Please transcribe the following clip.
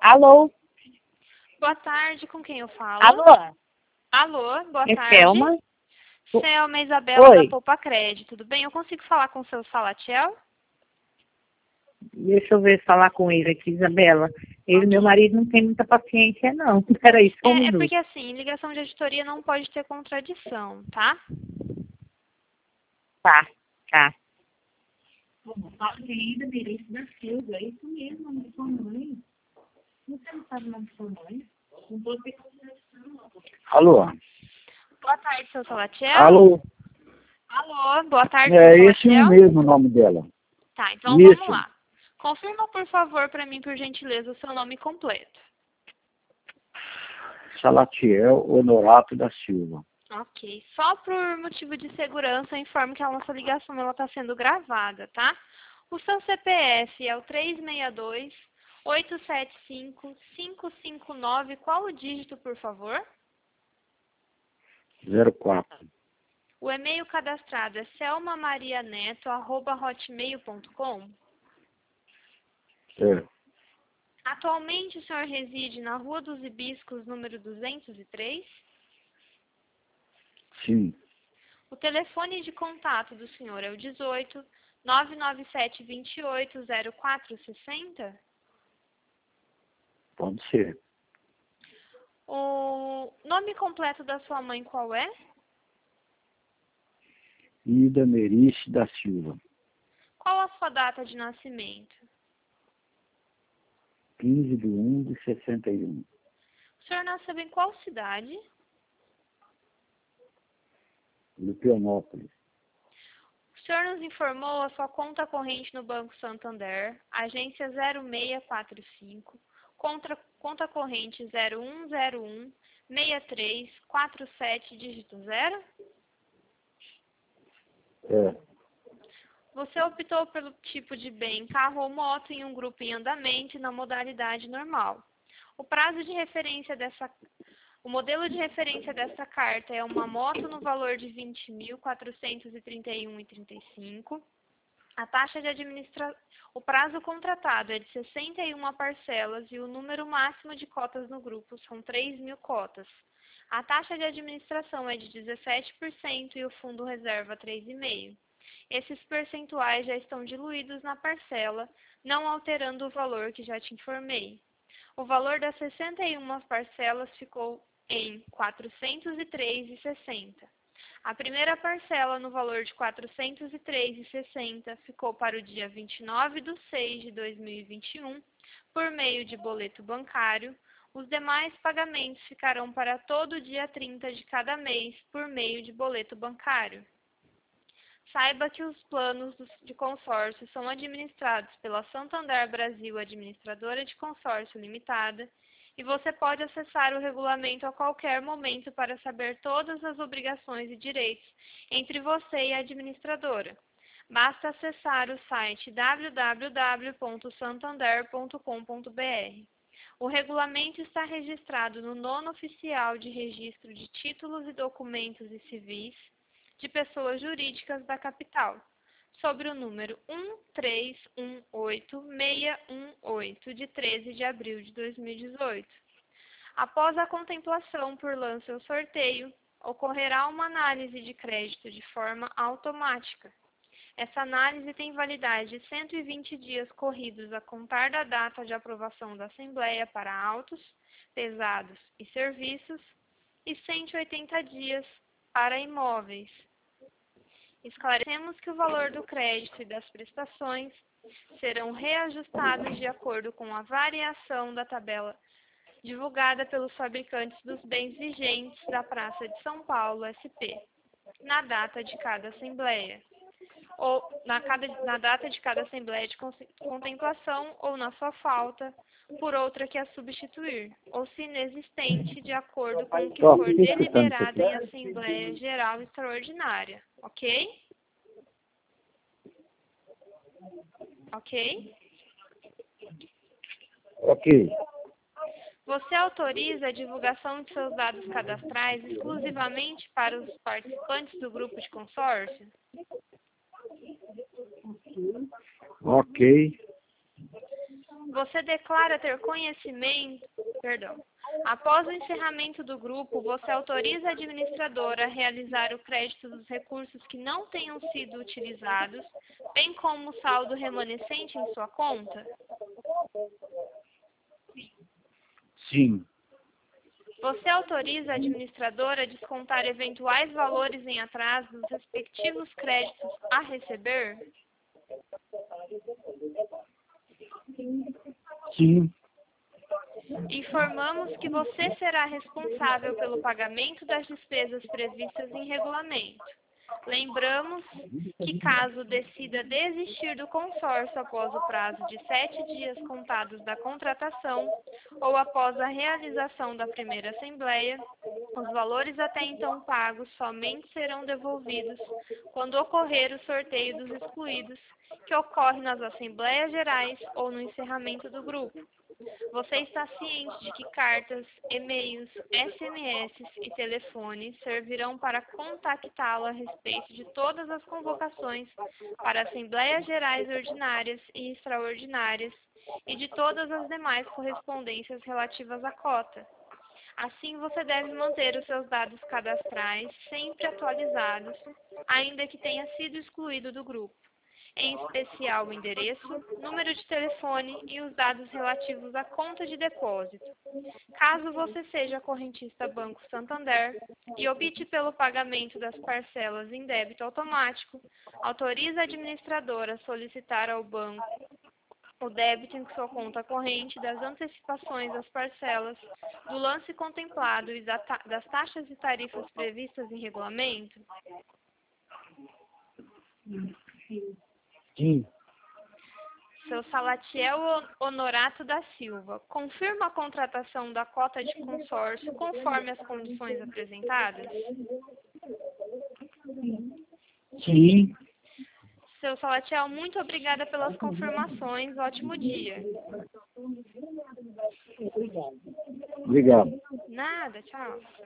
Alô? Boa tarde, com quem eu falo? Alô? Alô, boa É tarde. Selma? Selma Isabela Oi. da Poupa Crédito, tudo bem? Eu consigo falar com o seu Salatiel? Deixa eu ver falar com ele aqui, Isabela. Ele, meu marido, não tem muita paciência, não. Peraí, só um É minuto. porque assim, ligação de auditoria não pode ter contradição, tá? Tá, tá. Fala que ainda merece da Silva, é isso mesmo, nome de sua mãe. Você não sabe o nome de sua mãe? Não pode ter contradição. Alô? Boa tarde, seu Salatiel. Alô? Alô, boa tarde, É seu esse Salatiel. mesmo o nome dela. Tá, então Isso. vamos lá. Confirma, por favor, para mim, por gentileza, o seu nome completo. Salatiel Honorato da Silva. Ok. Só por motivo de segurança, eu informo que a nossa ligação está sendo gravada, tá? O seu CPF é o 362-875-559. Qual o dígito, por favor? 04. O e-mail cadastrado é selmamarianeto@hotmail.com. É. Atualmente, o senhor reside na Rua dos Hibiscos, número 203? Sim. O telefone de contato do senhor é o 18 997 28 0460? Pode ser. O nome completo da sua mãe qual é? Ida Merice da Silva. Qual a sua data de nascimento? 15/1/61. O senhor nasceu em qual cidade? Lupianópolis. O senhor nos informou a sua conta corrente no Banco Santander, agência 0645, conta corrente 0101 6347, dígito 0? É. Você optou pelo tipo de bem carro ou moto em um grupo em andamento e na modalidade normal. O prazo de referência o modelo de referência dessa carta é uma moto no valor de R$ 20.431,35. A taxa de o prazo contratado é de 61 parcelas e o número máximo de cotas no grupo são 3.000 cotas. A taxa de administração é de 17% e o fundo reserva 3,5%. Esses percentuais já estão diluídos na parcela, não alterando o valor que já te informei. O valor das 61 parcelas ficou em R$ 403,60. A primeira parcela, no valor de R$ 403,60, ficou para o dia 29/6/2021, por meio de boleto bancário. Os demais pagamentos ficarão para todo dia 30 de cada mês, por meio de boleto bancário. Saiba que os planos de consórcio são administrados pela Santander Brasil Administradora de Consórcio Limitada e você pode acessar o regulamento a qualquer momento para saber todas as obrigações e direitos entre você e a administradora. Basta acessar o site www.santander.com.br. O regulamento está registrado no Nono Oficial de Registro de Títulos e Documentos e Civis de Pessoas Jurídicas da Capital, sobre o número 1318618, de 13 de abril de 2018. Após a contemplação por lance ou sorteio, ocorrerá uma análise de crédito de forma automática. Essa análise tem validade de 120 dias corridos a contar da data de aprovação da Assembleia para autos, pesados e serviços e 180 dias para imóveis. Esclarecemos que o valor do crédito e das prestações serão reajustados de acordo com a variação da tabela divulgada pelos fabricantes dos bens vigentes da Praça de São Paulo, SP, na data de cada assembleia, ou na data de cada assembleia de contemplação ou na sua falta, por outra que a substituir, ou se inexistente, de acordo com o que for deliberado em Assembleia Geral Extraordinária. Ok? Ok? Ok. Você autoriza a divulgação de seus dados cadastrais exclusivamente para os participantes do grupo de consórcio? Ok. Você declara ter conhecimento, após o encerramento do grupo, você autoriza a administradora a realizar o crédito dos recursos que não tenham sido utilizados, bem como o saldo remanescente em sua conta? Sim. Você autoriza a administradora a descontar eventuais valores em atraso dos respectivos créditos a receber? Sim. Informamos que você será responsável pelo pagamento das despesas previstas em regulamento. Lembramos que, caso decida desistir do consórcio após o prazo de 7 dias contados da contratação ou após a realização da primeira assembleia, os valores até então pagos somente serão devolvidos quando ocorrer o sorteio dos excluídos, que ocorre nas assembleias gerais ou no encerramento do grupo. Você está ciente de que cartas, e-mails, SMS e telefones servirão para contactá-lo a respeito de todas as convocações para assembleias gerais ordinárias e extraordinárias e de todas as demais correspondências relativas à cota. Assim, você deve manter os seus dados cadastrais sempre atualizados, ainda que tenha sido excluído do grupo, em especial o endereço, número de telefone e os dados relativos à conta de depósito. Caso você seja correntista Banco Santander e opte pelo pagamento das parcelas em débito automático, autoriza a administradora a solicitar ao banco o débito em sua conta corrente das antecipações das parcelas, do lance contemplado e das taxas e tarifas previstas em regulamento? Sim. Seu Salatiel Honorato da Silva, confirma a contratação da cota de consórcio conforme as condições apresentadas? Sim. Seu Salatiel, muito obrigada pelas confirmações. Ótimo dia. Obrigado. Nada, tchau.